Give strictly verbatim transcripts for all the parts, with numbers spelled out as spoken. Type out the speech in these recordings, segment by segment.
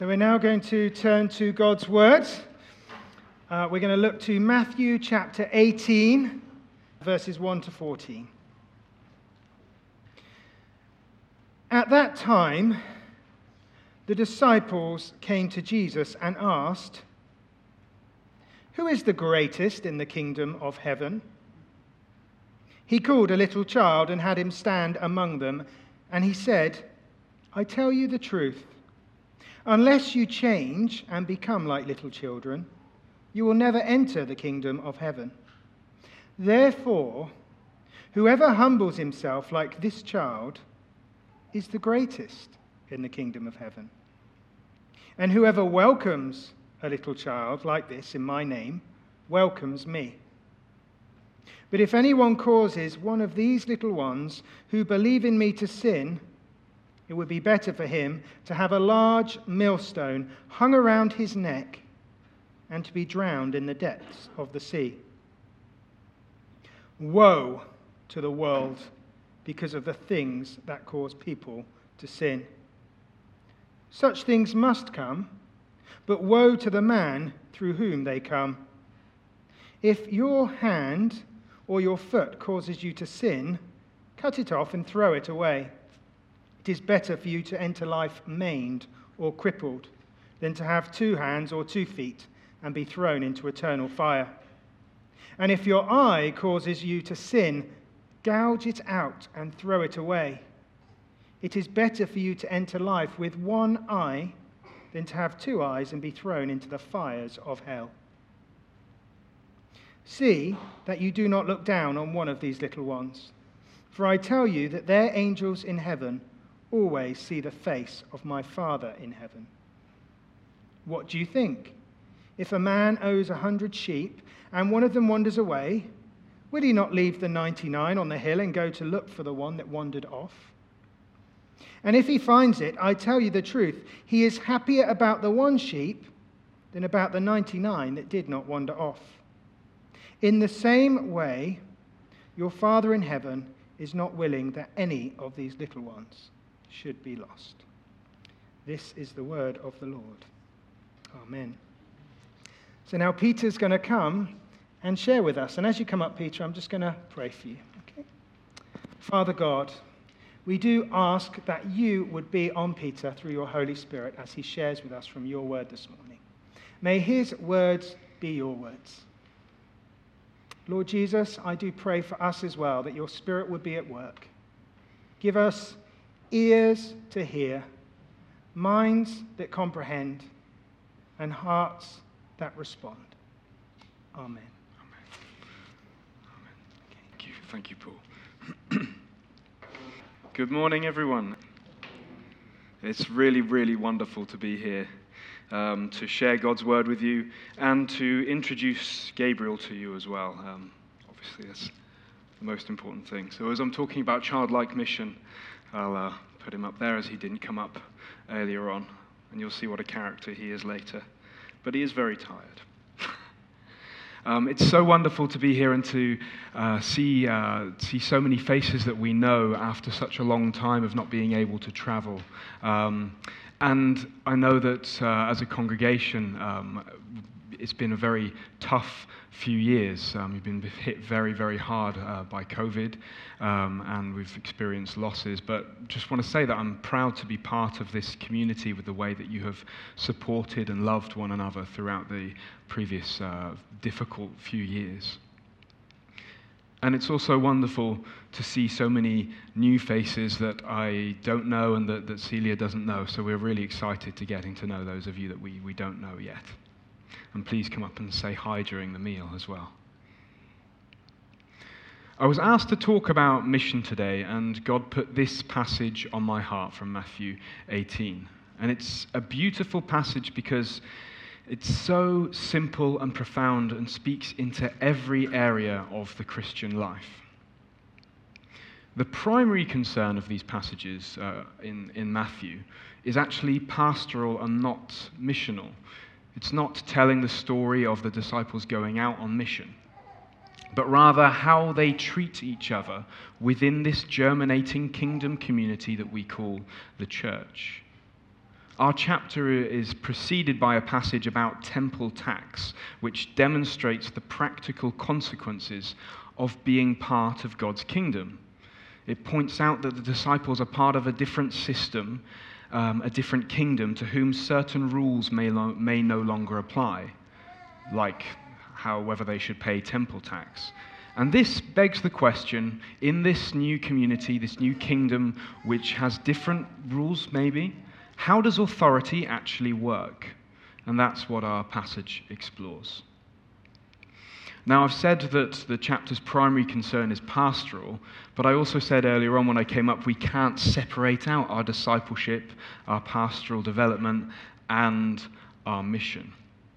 So we're now going to turn to God's Word. Uh, we're going to look to Matthew chapter eighteen, verses one to fourteen. At that time, the disciples came to Jesus and asked, "Who is the greatest in the kingdom of heaven?" He called a little child and had him stand among them, and he said, "I tell you the truth. Unless you change and become like little children, you will never enter the kingdom of heaven. Therefore, whoever humbles himself like this child is the greatest in the kingdom of heaven. And whoever welcomes a little child like this in my name welcomes me. But if anyone causes one of these little ones who believe in me to sin, it would be better for him to have a large millstone hung around his neck and to be drowned in the depths of the sea. Woe to the world because of the things that cause people to sin. Such things must come, but woe to the man through whom they come. If your hand or your foot causes you to sin, cut it off and throw it away. It is better for you to enter life maimed or crippled than to have two hands or two feet and be thrown into eternal fire. And if your eye causes you to sin, gouge it out and throw it away. It is better for you to enter life with one eye than to have two eyes and be thrown into the fires of hell. See that you do not look down on one of these little ones, for I tell you that their angels in heaven always see the face of my Father in heaven. What do you think? If a man owes a hundred sheep and one of them wanders away, will he not leave the ninety-nine on the hill and go to look for the one that wandered off? And if he finds it, I tell you the truth, he is happier about the one sheep than about the ninety-nine that did not wander off. In the same way, your Father in heaven is not willing that any of these little ones should be lost." This is the word of the Lord. Amen. So now Peter's going to come and share with us. And as you come up, Peter, I'm just going to pray for you. Okay? Father God, we do ask that you would be on Peter through your Holy Spirit as he shares with us from your word this morning. May his words be your words. Lord Jesus, I do pray for us as well that your Spirit would be at work. Give us ears to hear, minds that comprehend, and hearts that respond. Amen. Amen. Amen. Thank you. Thank you, Paul. Good morning, everyone. It's really, really wonderful to be here, um, to share God's word with you, and to introduce Gabriel to you as well. Um, obviously, that's the most important thing. So as I'm talking about childlike mission, I'll uh, put him up there as he didn't come up earlier on, and you'll see what a character he is later. But he is very tired. um, it's so wonderful to be here and to uh, see uh, see so many faces that we know after such a long time of not being able to travel. Um, and I know that uh, as a congregation, um, it's been a very tough few years. Um, we've been hit very, very hard uh, by COVID, um, and we've experienced losses. But just want to say that I'm proud to be part of this community with the way that you have supported and loved one another throughout the previous uh, difficult few years. And it's also wonderful to see so many new faces that I don't know and that, that Celia doesn't know. So we're really excited to getting to know those of you that we, we don't know yet. And please come up and say hi during the meal as well. I was asked to talk about mission today, and God put this passage on my heart from Matthew eighteen. And it's a beautiful passage because it's so simple and profound and speaks into every area of the Christian life. The primary concern of these passages uh, in, in Matthew is actually pastoral and not missional. It's not telling the story of the disciples going out on mission, but rather how they treat each other within this germinating kingdom community that we call the church. Our chapter is preceded by a passage about temple tax, which demonstrates the practical consequences of being part of God's kingdom. It points out that the disciples are part of a different system, um, a different kingdom, to whom certain rules may, lo- may no longer apply, like how whether they should pay temple tax. And this begs the question, in this new community, this new kingdom, which has different rules maybe, how does authority actually work? And that's what our passage explores. Now, I've said that the chapter's primary concern is pastoral, but I also said earlier on when I came up, we can't separate out our discipleship, our pastoral development, and our mission.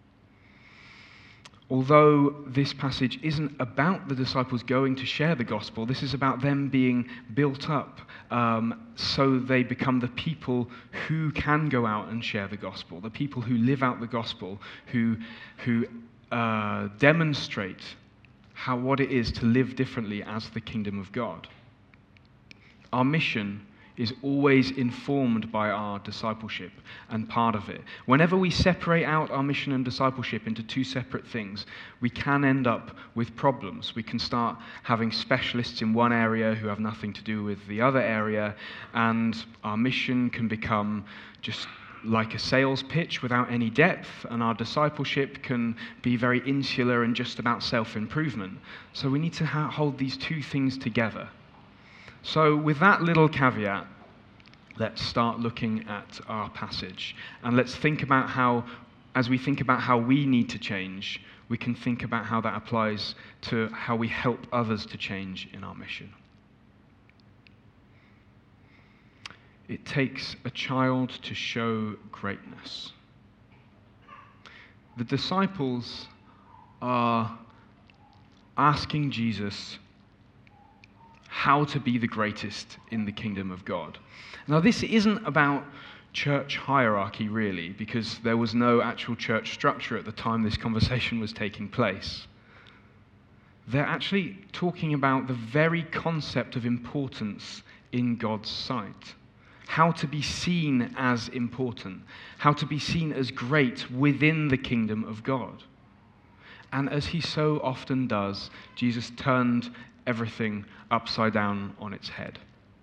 Although this passage isn't about the disciples going to share the gospel, this is about them being built up um, so they become the people who can go out and share the gospel, the people who live out the gospel, who, who uh, demonstrate how what it is to live differently as the kingdom of God. Our mission is always informed by our discipleship and part of it. Whenever we separate out our mission and discipleship into two separate things, we can end up with problems. We can start having specialists in one area who have nothing to do with the other area, and our mission can become just like a sales pitch without any depth, and our discipleship can be very insular and just about self-improvement. So we need to ha- hold these two things together. So with that little caveat, let's start looking at our passage. And let's think about how, as we think about how we need to change, we can think about how that applies to how we help others to change in our mission. It takes a child to show greatness. The disciples are asking Jesus how to be the greatest in the kingdom of God. Now, this isn't about church hierarchy, really, because there was no actual church structure at the time this conversation was taking place. They're actually talking about the very concept of importance in God's sight. How to be seen as important, how to be seen as great within the kingdom of God. And as he so often does, Jesus turned everything upside down on its head.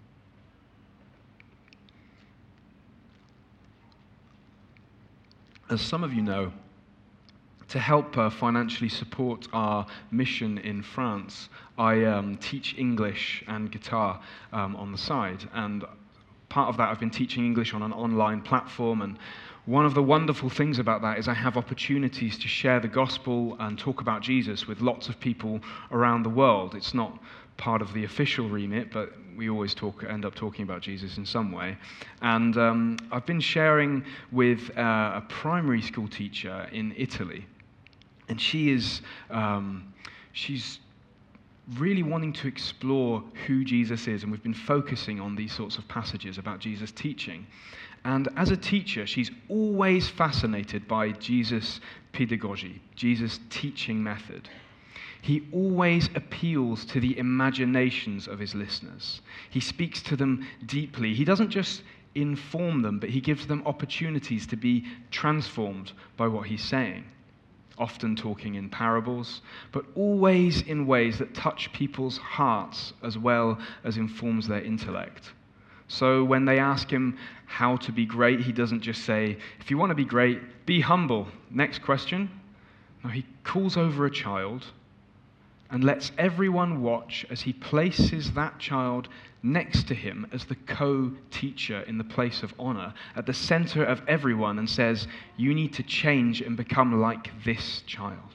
As some of you know, to help uh, financially support our mission in France, I um, teach English and guitar um, on the side. And part of that, I've been teaching English on an online platform, and one of the wonderful things about that is I have opportunities to share the gospel and talk about Jesus with lots of people around the world. It's not part of the official remit, but we always talk, end up talking about Jesus in some way. And um, I've been sharing with uh, a primary school teacher in Italy, and she is um, she's really wanting to explore who Jesus is, and we've been focusing on these sorts of passages about Jesus' teaching. And as a teacher, she's always fascinated by Jesus' pedagogy, Jesus' teaching method. He always appeals to the imaginations of his listeners. He speaks to them deeply. He doesn't just inform them, but he gives them opportunities to be transformed by what he's saying. Often talking in parables, but always in ways that touch people's hearts as well as informs their intellect. So when they ask him how to be great, he doesn't just say, if you want to be great, be humble. Next question. No, he calls over a child and lets everyone watch as he places that child next to him as the co-teacher in the place of honor, at the center of everyone, and says, you need to change and become like this child.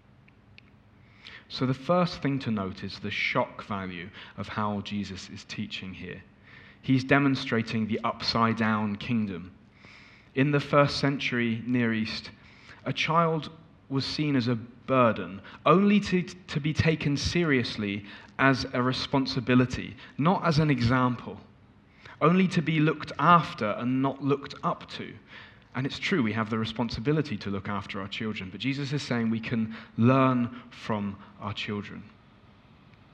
So the first thing to note is the shock value of how Jesus is teaching here. He's demonstrating the upside-down kingdom. In the first century Near East, a child was seen as a burden, only to, to be taken seriously as a responsibility, not as an example, only to be looked after and not looked up to. And it's true, we have the responsibility to look after our children, but Jesus is saying we can learn from our children.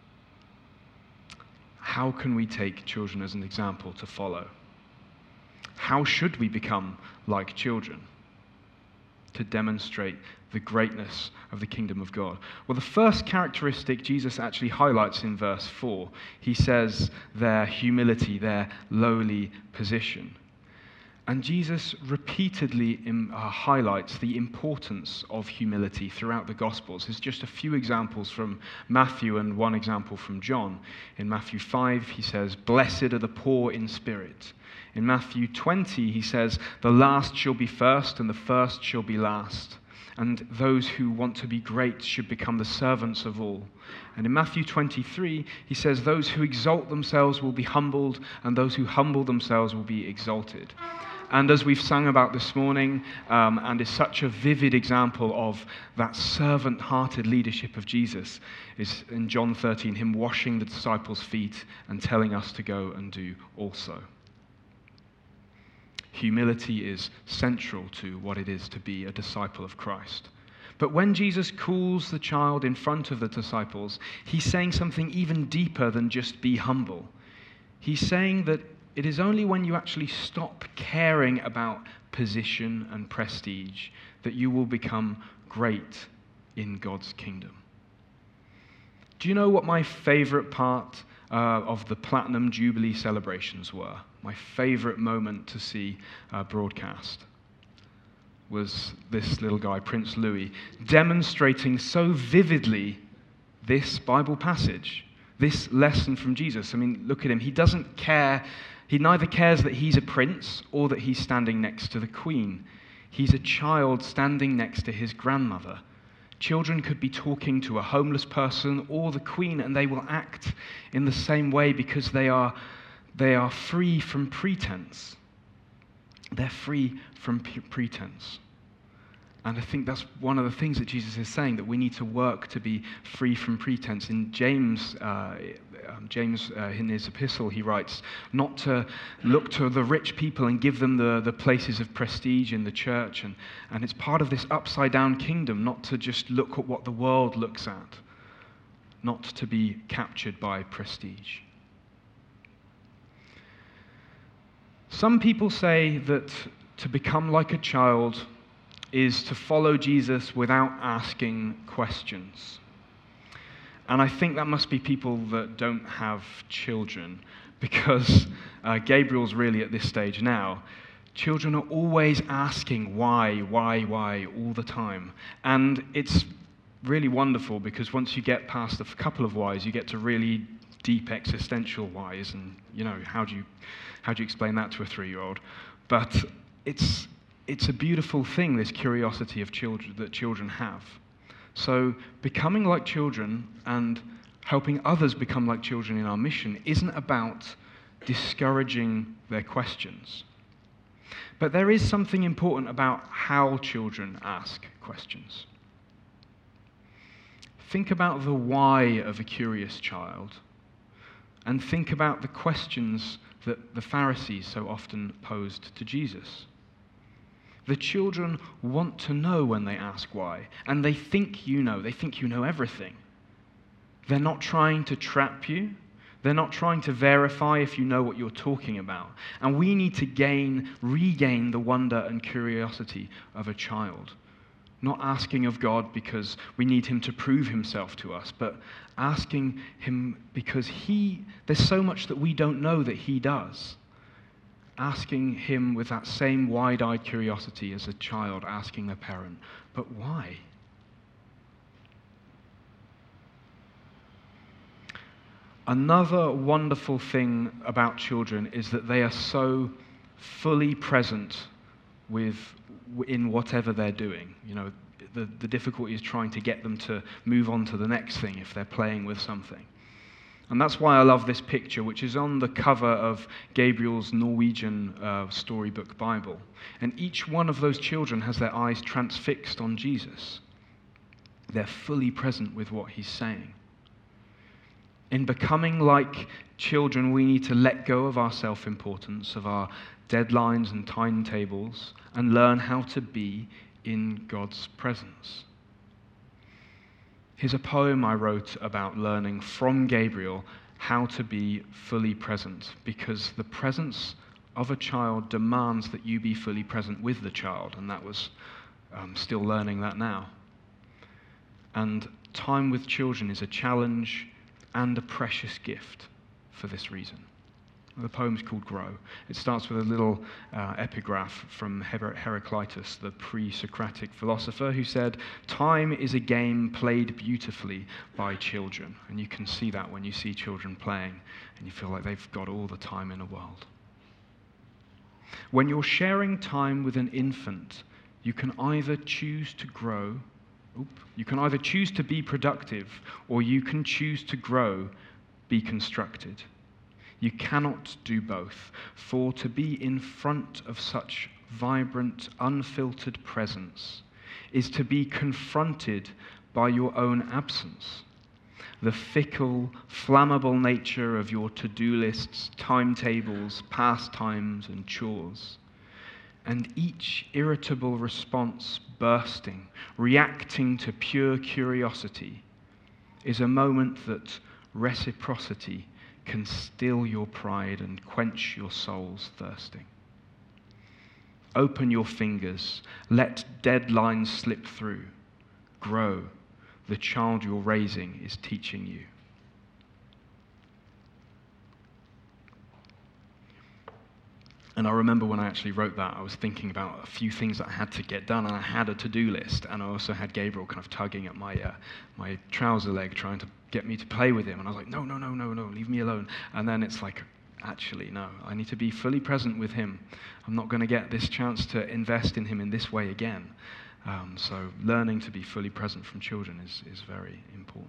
How can we take children as an example to follow? how should we become like children to demonstrate the greatness of the kingdom of God? Well, the first characteristic Jesus actually highlights in verse four. He says their humility, their lowly position. And Jesus repeatedly um, uh, highlights the importance of humility throughout the Gospels. There's just a few examples from Matthew and one example from John. In Matthew five, he says, "Blessed are the poor in spirit." In Matthew twenty, he says, "The last shall be first, and the first shall be last. And those who want to be great should become the servants of all." And in Matthew twenty-three, he says, "Those who exalt themselves will be humbled, and those who humble themselves will be exalted." And as we've sung about this morning, um, and is such a vivid example of that servant-hearted leadership of Jesus, is in John thirteen, him washing the disciples' feet and telling us to go and do also. Humility is central to what it is to be a disciple of Christ. But when Jesus calls the child in front of the disciples, he's saying something even deeper than just be humble. He's saying that it is only when you actually stop caring about position and prestige that you will become great in God's kingdom. Do you know what my favorite part uh, of the Platinum Jubilee celebrations were? My favorite moment to see uh, broadcast was this little guy, Prince Louis, demonstrating so vividly this Bible passage, this lesson from Jesus. I mean, look at him. He doesn't care. He neither cares that he's a prince or that he's standing next to the queen. He's a child standing next to his grandmother. Children could be talking to a homeless person or the queen, and they will act in the same way because they are, they are free from pretense. They're free from p- pretense. And I think that's one of the things that Jesus is saying, that we need to work to be free from pretense. In James, uh, um, James uh, in his epistle, he writes, not to look to the rich people and give them the, the places of prestige in the church. And, and it's part of this upside-down kingdom, not to just look at what the world looks at, not to be captured by prestige. Some people say that to become like a child is to follow Jesus without asking questions. And I think that must be people that don't have children, because uh, Gabriel's really at this stage now. Children are always asking why, why, why, all the time. And it's really wonderful, because once you get past a couple of whys, you get to really deep existential whys. And, you know, how do you, how do you explain that to a three-year-old? But it's... It's a beautiful thing, this curiosity of children that children have. So becoming like children and helping others become like children in our mission isn't about discouraging their questions. But there is something important about how children ask questions. Think about the why of a curious child, and think about the questions that the Pharisees so often posed to Jesus. The children want to know when they ask why, and they think you know. They think you know everything. They're not trying to trap you. They're not trying to verify if you know what you're talking about. And we need to gain, regain the wonder and curiosity of a child. Not asking of God because we need him to prove himself to us, but asking him because he, there's so much that we don't know that he does. Asking him with that same wide-eyed curiosity as a child asking their parent, but why? Another wonderful thing about children is that they are so fully present with in whatever they're doing. You know, the, the difficulty is trying to get them to move on to the next thing if they're playing with something. And that's why I love this picture, which is on the cover of Gabriel's Norwegian uh, storybook Bible. And each one of those children has their eyes transfixed on Jesus. They're fully present with what he's saying. In becoming like children, we need to let go of our self-importance, of our deadlines and timetables, and learn how to be in God's presence. Here's a poem I wrote about learning from Gabriel how to be fully present, because the presence of a child demands that you be fully present with the child, and that was um, still learning that now. And time with children is a challenge and a precious gift for this reason. The poem's called Grow. It starts with a little uh, epigraph from Her- Heraclitus, the pre-Socratic philosopher, who said, "Time is a game played beautifully by children." And you can see that when you see children playing, and you feel like they've got all the time in the world. When you're sharing time with an infant, you can either choose to grow, oop, you can either choose to be productive, or you can choose to grow, be constructed. You cannot do both, for to be in front of such vibrant, unfiltered presence is to be confronted by your own absence. The fickle, flammable nature of your to-do lists, timetables, pastimes, and chores. And each irritable response bursting, reacting to pure curiosity, is a moment that reciprocity can still your pride and quench your soul's thirsting. Open your fingers, let deadlines slip through. Grow, the child you're raising is teaching you. And I remember when I actually wrote that, I was thinking about a few things that I had to get done, and I had a to-do list, and I also had Gabriel kind of tugging at my uh, my trouser leg, trying to get me to play with him, and I was like, no, no, no, no, no, leave me alone. And then it's like, actually, no, I need to be fully present with him. I'm not going to get this chance to invest in him in this way again. Um, so learning to be fully present from children is, is very important.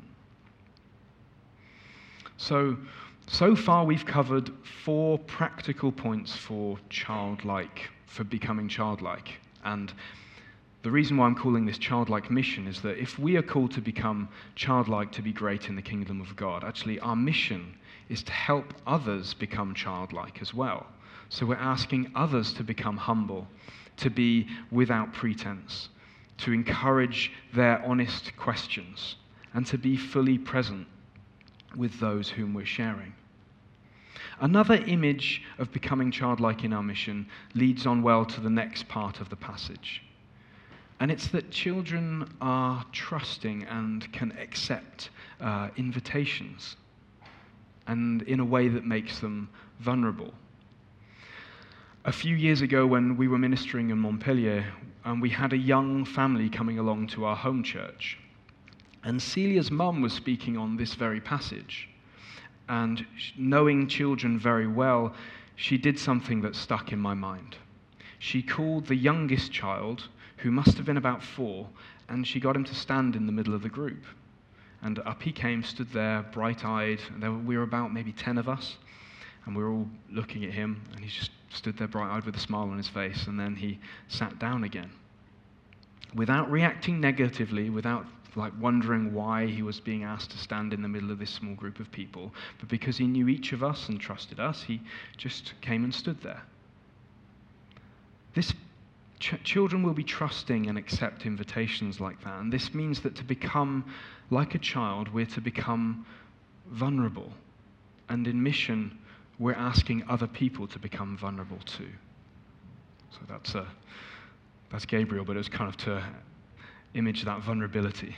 So, so far we've covered four practical points for childlike, for becoming childlike. And the reason why I'm calling this childlike mission is that if we are called to become childlike to be great in the kingdom of God, actually our mission is to help others become childlike as well. So we're asking others to become humble, to be without pretense, to encourage their honest questions, and to be fully present with those whom we're sharing. Another image of becoming childlike in our mission leads on well to the next part of the passage. And it's that children are trusting and can accept uh, invitations, and in a way that makes them vulnerable. A few years ago when we were ministering in Montpellier, um, we had a young family coming along to our home church. And Celia's mum was speaking on this very passage. And knowing children very well, she did something that stuck in my mind. She called the youngest child, who must have been about four, and she got him to stand in the middle of the group. And up he came, stood there, bright-eyed. And there were, we were about maybe ten of us, and we were all looking at him, and he just stood there bright-eyed with a smile on his face, and then he sat down again. Without reacting negatively, without like wondering why he was being asked to stand in the middle of this small group of people, but because he knew each of us and trusted us, he just came and stood there. This ch- children will be trusting and accept invitations like that, and this means that to become like a child, we're to become vulnerable, and in mission, we're asking other people to become vulnerable too. So that's a that's Gabriel, but it was kind of to image that vulnerability.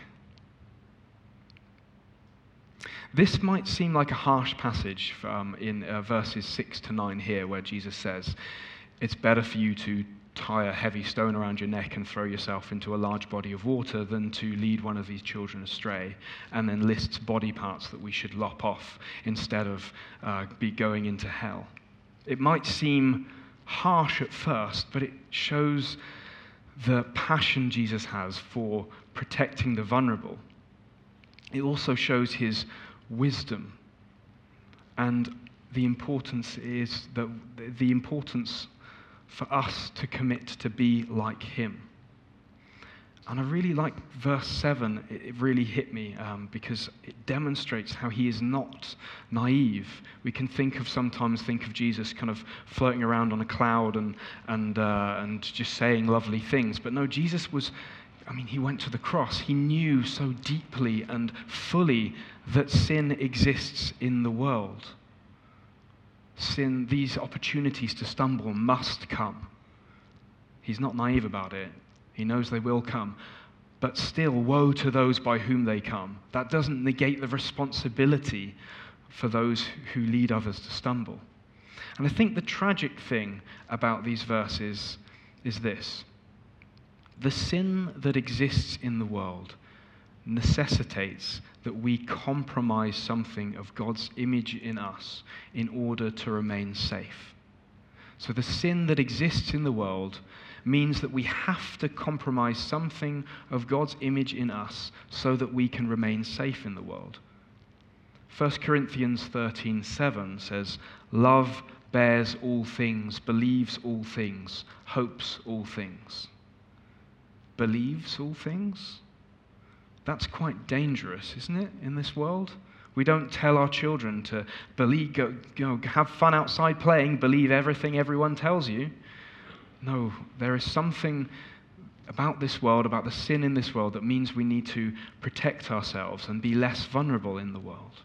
This might seem like a harsh passage um, in uh, verses six to nine here, where Jesus says, it's better for you to tie a heavy stone around your neck and throw yourself into a large body of water than to lead one of these children astray, and then lists body parts that we should lop off instead of uh, be going into hell. It might seem harsh at first, but it shows the passion Jesus has for protecting the vulnerable. It also shows his wisdom, and the importance is that the importance for us to commit to be like him. And I really like verse seven. It really hit me um, because it demonstrates how he is not naive. We can think of sometimes think of Jesus kind of floating around on a cloud and and uh, and just saying lovely things. But no, Jesus was, I mean, he went to the cross. He knew so deeply and fully that sin exists in the world. sin, these opportunities to stumble must come. He's not naive about it. He knows they will come. But still, woe to those by whom they come. That doesn't negate the responsibility for those who lead others to stumble. And I think the tragic thing about these verses is this. The sin that exists in the world necessitates that we compromise something of God's image in us in order to remain safe. So the sin that exists in the world means that we have to compromise something of God's image in us so that we can remain safe in the world. First Corinthians thirteen seven says, "Love bears all things, believes all things, hopes all things." Believes all things? That's quite dangerous, isn't it, in this world? We don't tell our children to believe, go, you know, have fun outside playing, believe everything everyone tells you. No, there is something about this world, about the sin in this world, that means we need to protect ourselves and be less vulnerable in the world.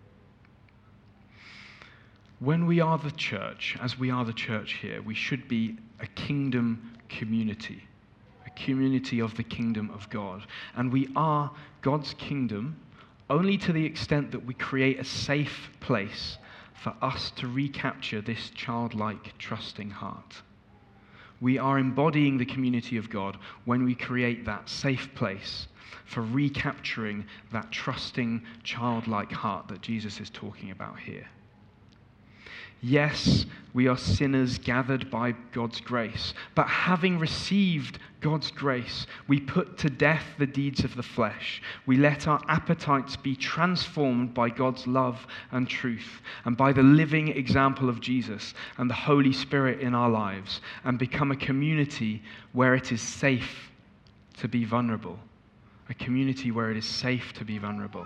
When we are the church, as we are the church here, we should be a kingdom community, a community of the kingdom of God. And we are God's kingdom only to the extent that we create a safe place for us to recapture this childlike, trusting heart. We are embodying the community of God when we create that safe place for recapturing that trusting, childlike heart that Jesus is talking about here. Yes, we are sinners gathered by God's grace, but having received God's grace, we put to death the deeds of the flesh. We let our appetites be transformed by God's love and truth, and by the living example of Jesus and the Holy Spirit in our lives, and become a community where it is safe to be vulnerable, a community where it is safe to be vulnerable.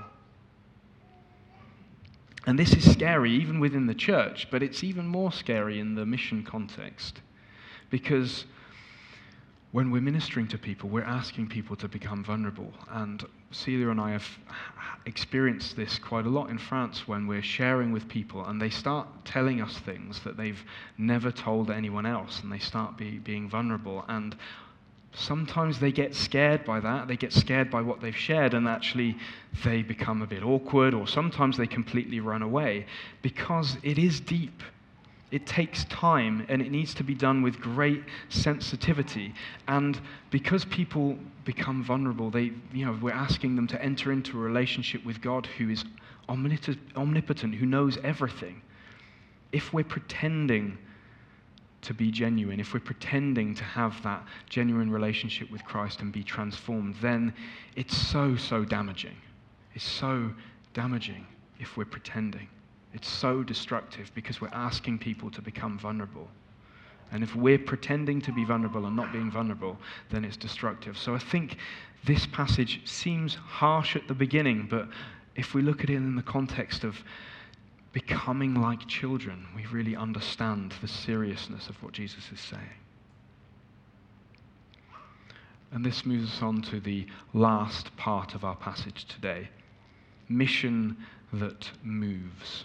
And this is scary even within the church, but it's even more scary in the mission context. Because when we're ministering to people, we're asking people to become vulnerable. And Celia and I have experienced this quite a lot in France when we're sharing with people and they start telling us things that they've never told anyone else, and they start be, being vulnerable. And sometimes they get scared by that. They get scared by what they've shared, and actually they become a bit awkward, or sometimes they completely run away, because it is deep. It takes time, and it needs to be done with great sensitivity. And because people become vulnerable, they, you know, we're asking them to enter into a relationship with God who is omnipotent, who knows everything. If we're pretending to be genuine, if we're pretending to have that genuine relationship with Christ and be transformed, then it's so, so damaging. It's so damaging if we're pretending. It's so destructive because we're asking people to become vulnerable. And if we're pretending to be vulnerable and not being vulnerable, then it's destructive. So I think this passage seems harsh at the beginning, but if we look at it in the context of becoming like children, we really understand the seriousness of what Jesus is saying. And this moves us on to the last part of our passage today. Mission that moves.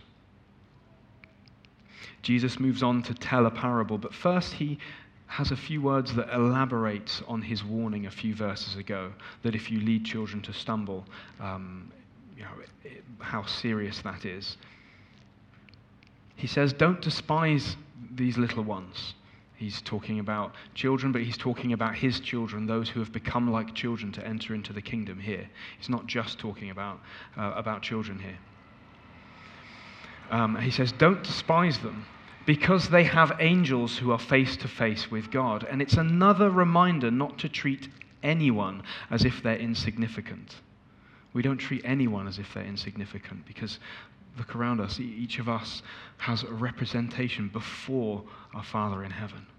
Jesus moves on to tell a parable, but first he has a few words that elaborates on his warning a few verses ago, that if you lead children to stumble, um, you know, it, how serious that is. He says, don't despise these little ones. He's talking about children, but he's talking about his children, those who have become like children to enter into the kingdom here. He's not just talking about, uh, about children here. Um, he says, don't despise them, because they have angels who are face to face with God. And it's another reminder not to treat anyone as if they're insignificant. We don't treat anyone as if they're insignificant, because look around us. Each of us has a representation before our Father in heaven.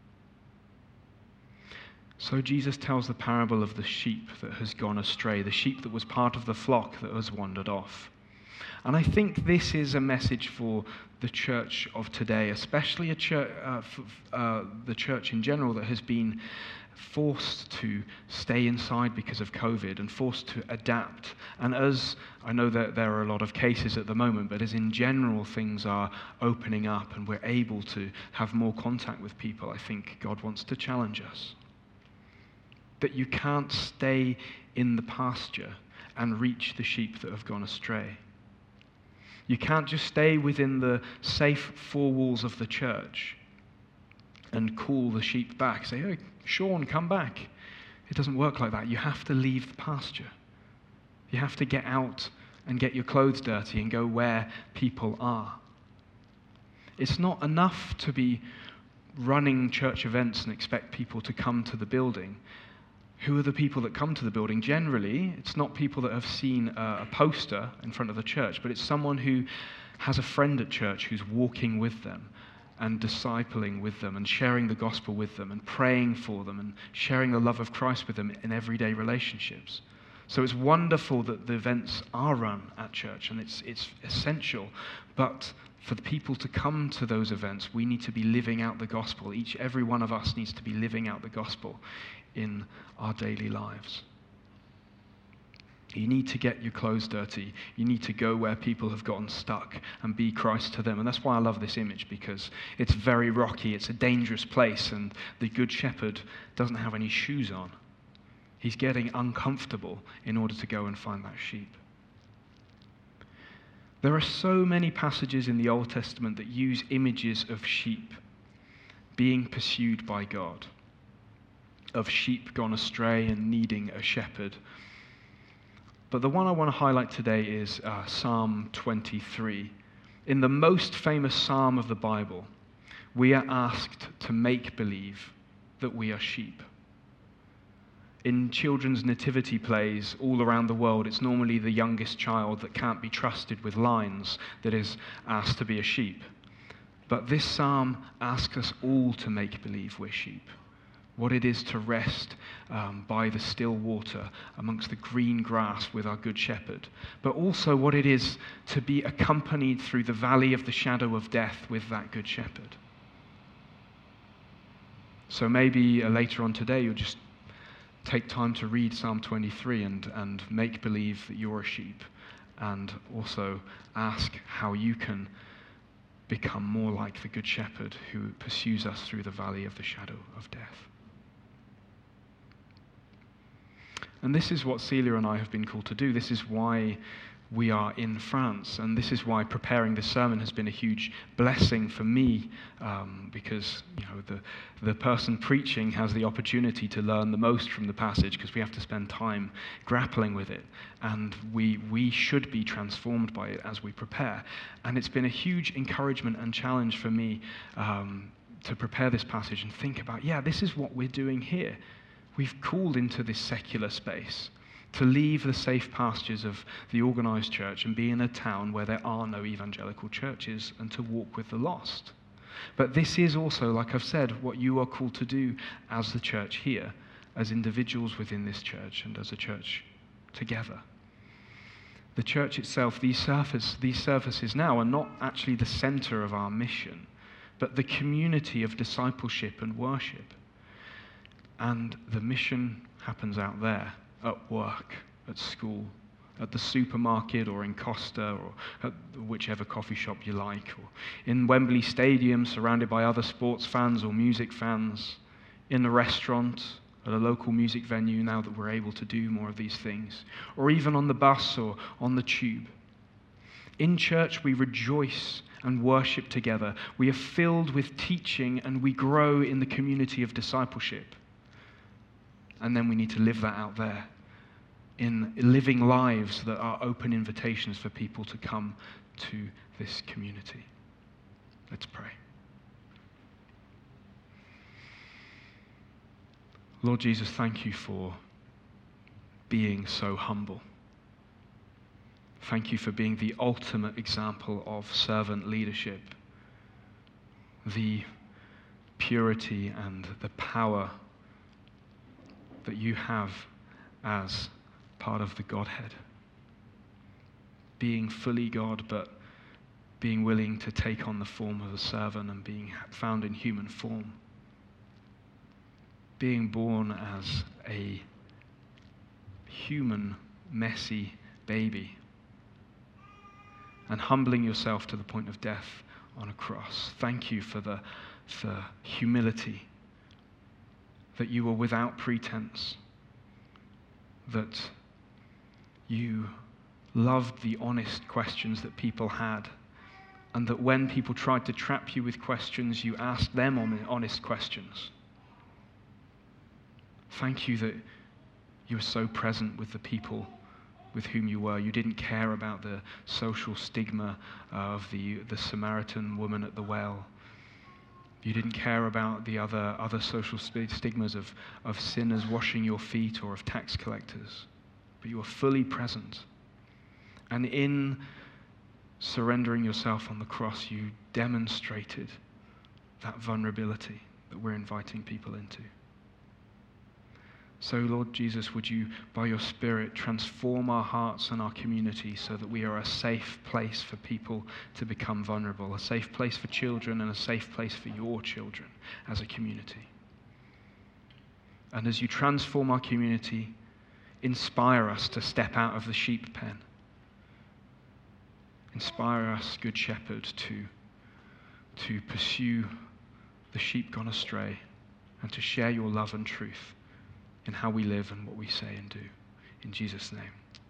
So Jesus tells the parable of the sheep that has gone astray, the sheep that was part of the flock that has wandered off. And I think this is a message for the church of today, especially a church, uh, f- uh, the church in general that has been forced to stay inside because of COVID and forced to adapt. And as I know that there are a lot of cases at the moment, but as in general things are opening up and we're able to have more contact with people, I think God wants to challenge us. That you can't stay in the pasture and reach the sheep that have gone astray. You can't just stay within the safe four walls of the church and call the sheep back. Say, hey, Sean, come back. It doesn't work like that. You have to leave the pasture. You have to get out and get your clothes dirty and go where people are. It's not enough to be running church events and expect people to come to the building. Who are the people that come to the building? Generally, it's not people that have seen a poster in front of the church, but it's someone who has a friend at church who's walking with them and discipling with them and sharing the gospel with them and praying for them and sharing the love of Christ with them in everyday relationships. So it's wonderful that the events are run at church, and it's it's essential. But for the people to come to those events, we need to be living out the gospel. Each, every one of us needs to be living out the gospel in our daily lives. You need to get your clothes dirty. You need to go where people have gotten stuck and be Christ to them. And that's why I love this image, because it's very rocky. It's a dangerous place, and the Good Shepherd doesn't have any shoes on. He's getting uncomfortable in order to go and find that sheep. There are so many passages in the Old Testament that use images of sheep being pursued by God, of sheep gone astray and needing a shepherd. But the one I want to highlight today is uh, Psalm twenty-three. In the most famous psalm of the Bible, we are asked to make believe that we are sheep. In children's nativity plays all around the world, it's normally the youngest child that can't be trusted with lines that is asked to be a sheep. But this psalm asks us all to make believe we're sheep. What it is to rest um, by the still water amongst the green grass with our Good Shepherd, but also what it is to be accompanied through the valley of the shadow of death with that Good Shepherd. So maybe uh, later on today you'll just take time to read Psalm twenty-three and, and make believe that you're a sheep, and also ask how you can become more like the Good Shepherd who pursues us through the valley of the shadow of death. And this is what Celia and I have been called to do. This is why we are in France, and this is why preparing this sermon has been a huge blessing for me, um, because you know the the person preaching has the opportunity to learn the most from the passage, because we have to spend time grappling with it, and we we should be transformed by it as we prepare. And it's been a huge encouragement and challenge for me um, to prepare this passage and think about, yeah, this is what we're doing here. We've called into this secular space to leave the safe pastures of the organized church and be in a town where there are no evangelical churches and to walk with the lost. But this is also, like I've said, what you are called to do as the church here, as individuals within this church and as a church together. The church itself, these services, these services now are not actually the center of our mission, but the community of discipleship and worship. And the mission happens out there, at work, at school, at the supermarket, or in Costa, or at whichever coffee shop you like, or in Wembley Stadium surrounded by other sports fans or music fans, in the restaurant, at a local music venue now that we're able to do more of these things, or even on the bus or on the tube. In church we rejoice and worship together. We are filled with teaching and we grow in the community of discipleship. And then we need to live that out there in living lives that are open invitations for people to come to this community. Let's pray. Lord Jesus, thank you for being so humble. Thank you for being the ultimate example of servant leadership, the purity and the power that you have as part of the Godhead. Being fully God, but being willing to take on the form of a servant and being found in human form. being born as a human, messy baby and humbling yourself to the point of death on a cross. Thank you for the, the humility, that you were without pretense, that you loved the honest questions that people had, and that when people tried to trap you with questions, you asked them honest questions. Thank you that you were so present with the people with whom you were. You didn't care about the social stigma of the, the Samaritan woman at the well. You didn't care about the other, other social stigmas of, of sinners washing your feet or of tax collectors. But you were fully present. And in surrendering yourself on the cross, you demonstrated that vulnerability that we're inviting people into. So, Lord Jesus, would you, by your Spirit, transform our hearts and our community so that we are a safe place for people to become vulnerable, a safe place for children and a safe place for your children as a community. And as you transform our community, inspire us to step out of the sheep pen. Inspire us, Good Shepherd, to, to pursue the sheep gone astray and to share your love and truth in how we live and what we say and do. In Jesus' name,